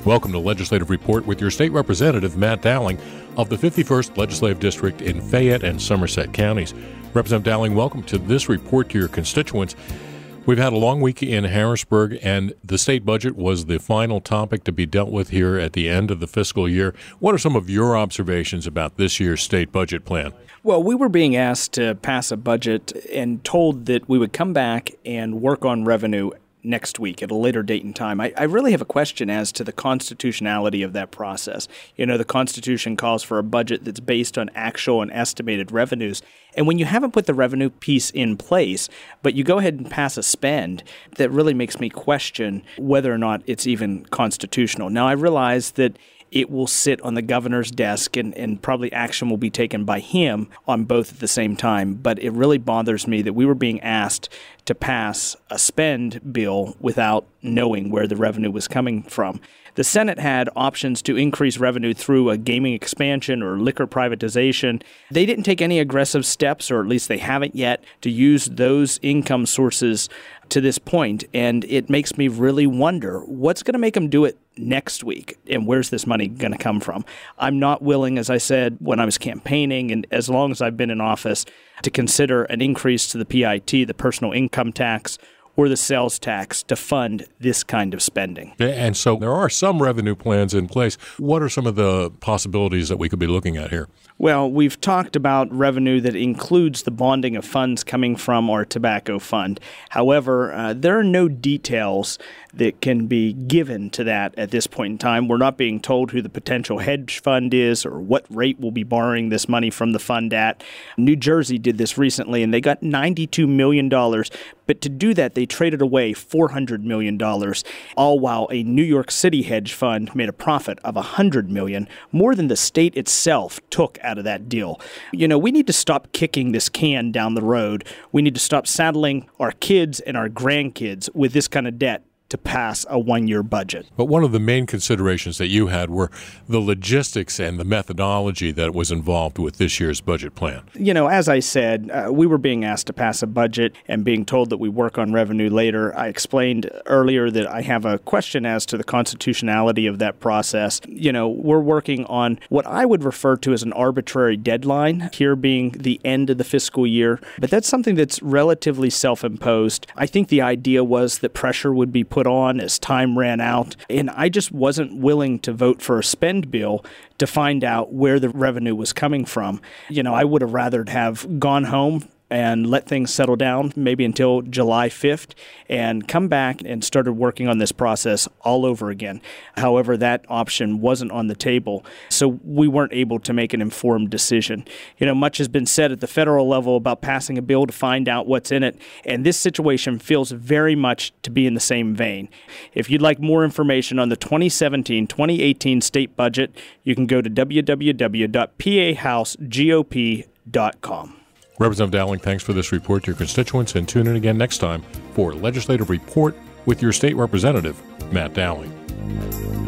Welcome to Legislative Report with your state representative, Matt Dowling, of the 51st Legislative District in Fayette and Somerset counties. Representative Dowling, welcome to this report to your constituents. We've had a long week in Harrisburg, and the state budget was the final topic to be dealt with here at the end of the fiscal year. What are some of your observations about this year's state budget plan? Well, we were being asked to pass a budget and told that we would come back and work on revenue next week at a later date and time. I really have a question as to the constitutionality of that process. You know, the Constitution calls for a budget that's based on actual and estimated revenues. And when you haven't put the revenue piece in place, but you go ahead and pass a spend, that really makes me question whether or not it's even constitutional. Now, I realize that it will sit on the governor's desk and probably action will be taken by him on both at the same time. But it really bothers me that we were being asked to pass a spend bill without knowing where the revenue was coming from. The Senate had options to increase revenue through a gaming expansion or liquor privatization. They didn't take any aggressive steps, or at least they haven't yet, to use those income sources to this point. And it makes me really wonder what's going to make them do it next week, and where's this money going to come from? I'm not willing, as I said when I was campaigning, and as long as I've been in office, to consider an increase to the PIT, the personal income tax, or the sales tax to fund this kind of spending. And so there are some revenue plans in place. What are some of the possibilities that we could be looking at here? Well, we've talked about revenue that includes the bonding of funds coming from our tobacco fund. However, there are no details that can be given to that at this point in time. We're not being told who the potential hedge fund is or what rate we'll be borrowing this money from the fund at. New Jersey did this recently, and they got $92 million. But to do that, they traded away $400 million, all while a New York City hedge fund made a profit of $100 million, more than the state itself took out of that deal. You know, we need to stop kicking this can down the road. We need to stop saddling our kids and our grandkids with this kind of debt to pass a one-year budget. But one of the main considerations that you had were the logistics and the methodology that was involved with this year's budget plan. You know, as I said, we were being asked to pass a budget and being told that we work on revenue later. I explained earlier that I have a question as to the constitutionality of that process. You know, we're working on what I would refer to as an arbitrary deadline, here being the end of the fiscal year. But that's something that's relatively self-imposed. I think the idea was that pressure would be put on as time ran out, and I just wasn't willing to vote for a spend bill to find out where the revenue was coming from. You know, I would have rather have gone home and let things settle down maybe until July 5th and come back and started working on this process all over again. However, that option wasn't on the table, so we weren't able to make an informed decision. You know, much has been said at the federal level about passing a bill to find out what's in it, and this situation feels very much to be in the same vein. If you'd like more information on the 2017-2018 state budget, you can go to www.pahousegop.com. Representative Dowling, thanks for this report to your constituents, and tune in again next time for Legislative Report with your state representative, Matt Dowling.